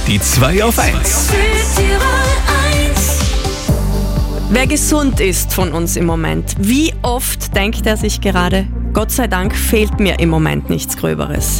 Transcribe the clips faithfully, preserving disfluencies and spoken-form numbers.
Die zwei auf eins. Wer gesund ist von uns im Moment, wie oft denkt er sich gerade, Gott sei Dank fehlt mir im Moment nichts Gröberes.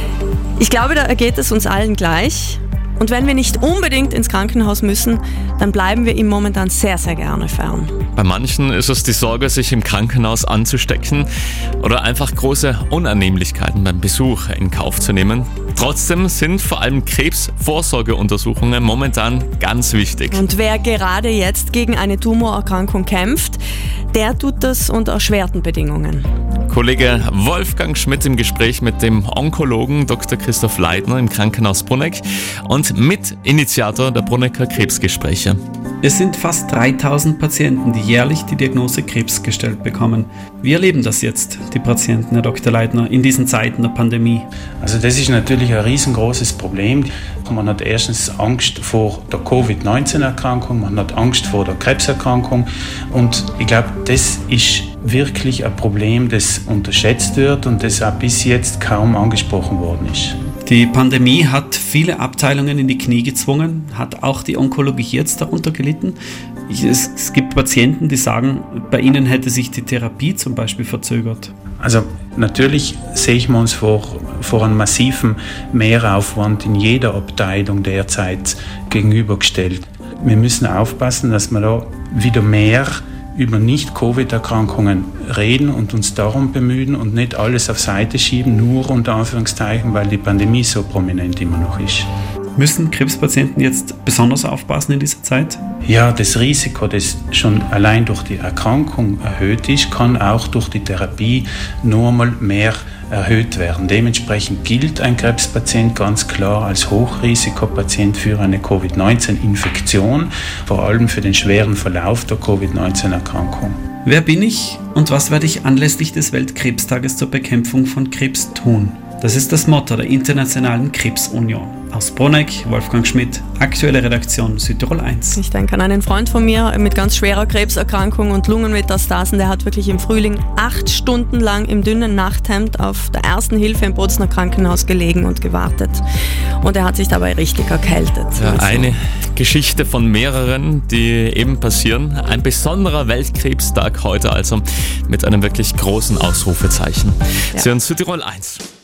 Ich glaube, da ergeht es uns allen gleich. Und wenn wir nicht unbedingt ins Krankenhaus müssen, dann bleiben wir ihm momentan sehr, sehr gerne fern. Bei manchen ist es die Sorge, sich im Krankenhaus anzustecken oder einfach große Unannehmlichkeiten beim Besuch in Kauf zu nehmen. Trotzdem sind vor allem Krebsvorsorgeuntersuchungen momentan ganz wichtig. Und wer gerade jetzt gegen eine Tumorerkrankung kämpft, der tut das unter erschwerten Bedingungen. Kollege Wolfgang Schmidt im Gespräch mit dem Onkologen Doktor Christoph Leitner im Krankenhaus Bruneck und Mitinitiator der Brunecker Krebsgespräche. Es sind fast dreitausend Patienten, die jährlich die Diagnose Krebs gestellt bekommen. Wie erleben das jetzt die Patienten, Herr Doktor Leitner, in diesen Zeiten der Pandemie? Also das ist natürlich ein riesengroßes Problem. Man hat erstens Angst vor der Covid neunzehn Erkrankung, man hat Angst vor der Krebserkrankung und ich glaube, das ist wirklich ein Problem, das unterschätzt wird und das auch bis jetzt kaum angesprochen worden ist. Die Pandemie hat viele Abteilungen in die Knie gezwungen. Hat auch die Onkologie jetzt darunter gelitten? Es, es gibt Patienten, die sagen, bei ihnen hätte sich die Therapie zum Beispiel verzögert. Also natürlich sehen wir uns vor, vor einem massiven Mehraufwand in jeder Abteilung derzeit gegenübergestellt. Wir müssen aufpassen, dass wir da wieder mehr über Nicht-Covid-Erkrankungen reden und uns darum bemühen und nicht alles auf Seite schieben, nur unter Anführungszeichen, weil die Pandemie so prominent immer noch ist. Müssen Krebspatienten jetzt besonders aufpassen in dieser Zeit? Ja, das Risiko, das schon allein durch die Erkrankung erhöht ist, kann auch durch die Therapie nur mal mehr erhöht werden. Dementsprechend gilt ein Krebspatient ganz klar als Hochrisikopatient für eine Covid neunzehn Infektion, vor allem für den schweren Verlauf der Covid neunzehn Erkrankung. Wer bin ich und was werde ich anlässlich des Weltkrebstages zur Bekämpfung von Krebs tun? Das ist das Motto der Internationalen Krebsunion. Aus Bruneck, Wolfgang Schmidt, aktuelle Redaktion Südtirol eins. Ich denke an einen Freund von mir mit ganz schwerer Krebserkrankung und Lungenmetastasen. Der hat wirklich im Frühling acht Stunden lang im dünnen Nachthemd auf der ersten Hilfe im Bozner Krankenhaus gelegen und gewartet. Und er hat sich dabei richtig erkältet. Ja, also. Eine Geschichte von mehreren, die eben passieren. Ein besonderer Weltkrebstag heute also mit einem wirklich großen Ausrufezeichen. Ja. Sie hören Südtirol eins.